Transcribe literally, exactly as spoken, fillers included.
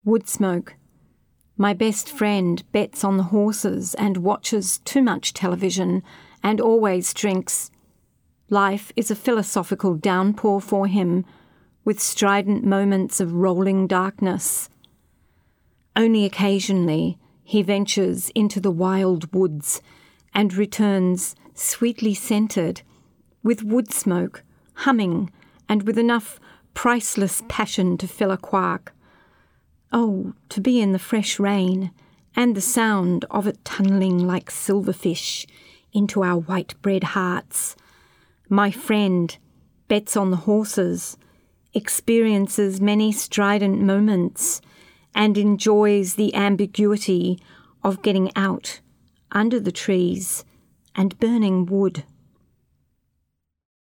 Wood smoke. My best friend bets on the horses and watches too much television and always drinks. Life is a philosophical downpour for him, with strident moments of rolling darkness. Only occasionally he ventures into the wild woods and returns sweetly scented, with wood smoke, humming, and with enough priceless passion to fill a quark. Oh, to be in the fresh rain, and the sound of it tunnelling like silverfish into our white-bread hearts. My friend bets on the horses, experiences many strident moments, and enjoys the ambiguity of getting out under the trees and burning wood.